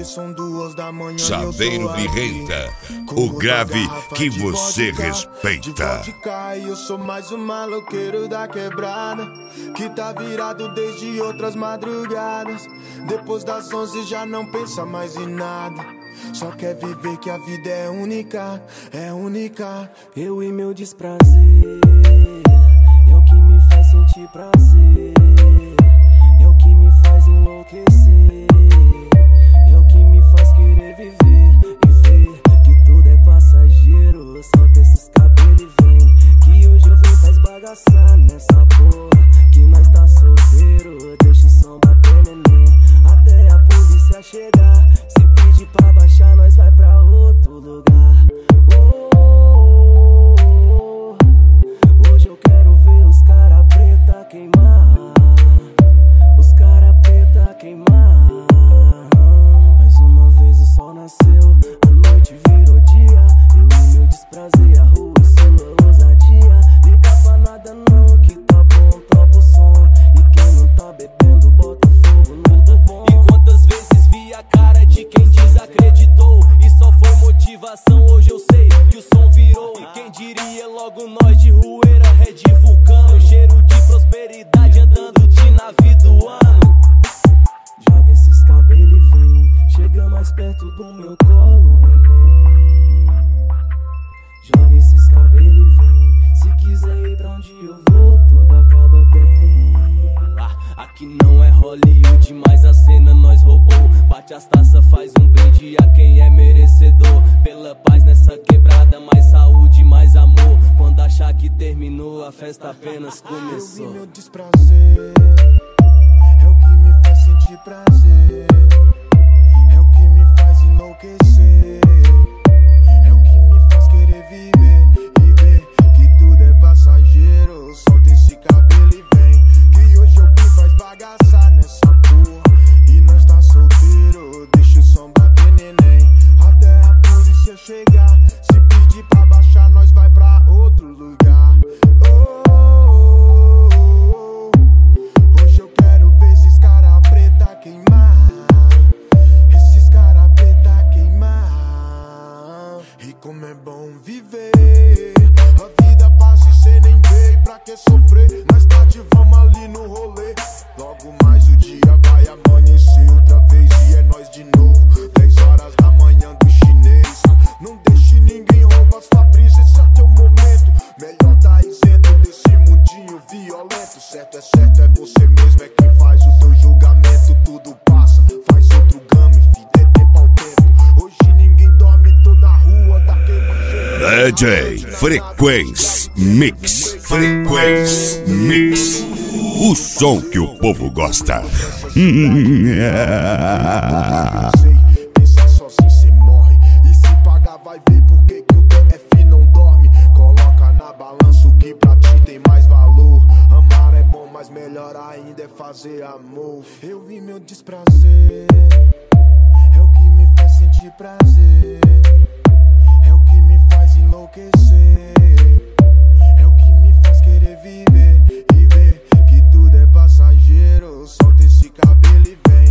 porque são 2 da manhã. Chaveiro Birrenta, o grave que você respeita. De vodka, eu sou mais um maloqueiro da quebrada, que tá virado desde outras madrugadas. Depois das 11 já não pensa mais em nada, só quer viver que a vida é única, é única. Eu e meu desprazer é o que me faz sentir prazer, é o que me faz enlouquecer, é o que me faz querer viver e ver que tudo é passageiro. Solta esses cabelos e vem, que hoje eu vim pra esbagaçar nessa porra, que nós tá solteiro. Deixa o som bater, neném, até a polícia chegar. Se pedir pra baixar, nós vai pra outro lugar. Hoje eu quero ver os cara preta queimar, os cara preta queimar. Mais uma vez o sol nasceu, a noite virou dia. Eu e meu desprazer, a rua e sua ousadia. Liga pra nada não, que tá bom, topa o som. E quem não tá bebendo, bota fogo no do bom. E quantas vezes vi a cara de quem desacreditou, e só foi motivação, hoje eu sei que o som virou. E quem diria logo nós de Rueira, Red Vulcano, cheiro de prosperidade andando de navio do ano. Joga esses cabelos e vem, chega mais perto do meu colo, neném. Joga esses cabelos e vem, se quiser ir pra onde eu vou, tudo acaba bem. Aqui não é Hollywood, mas a cena nós roubou. Bate as taças, faz um brinde a quem é merecedor. Pela paz nessa quebrada, mais saúde, mais amor. Quando achar que terminou, a festa apenas começou. Eu vi meu desprazer, é o que me faz sentir prazer, é o que me faz enlouquecer, é o que me faz querer viver e ver que tudo é passageiro. Solta esse cabelo e vem, que hoje eu vim pra esbagaçar nessa porra, e nós tá solteiro. Deixa o som bater, neném, até a polícia chegar. Se pedir pra baixar, nós vai pra outro lugar. Hoje eu quero ver esses cara preta queimar, esses cara preta queimar. E como é bom viver, a vida passa e cê nem vê. Pra que sofrer? Mais tarde vamos ali no rolê. Logo mais o dia vai amanhecer outra vez e é nós de novo. 10 horas da manhã do chinês. Não deixe ninguém roubar sua brisa, esse é teu momento. Melhor tá isento desse mundinho violento. Certo, é você mesmo, é quem faz o teu julgamento. Tudo passa, faz outro game, filho, é tempo ao tempo. Hoje ninguém dorme, tô na rua daquele jeito. DJ Frequência Mix, Frequência Mix, o som que o povo gosta. Pensar sozinho cê morre, e se pagar vai ver porque que o DF não dorme. Coloca na balança o que pra ti tem mais valor. Amar é bom, mas melhor ainda é fazer amor. Eu e meu desprazer, é o que me faz sentir prazer, é o que me faz enlouquecer, é o que me faz querer viver e ver que tudo é passageiro. Solta esse cabelo e vem.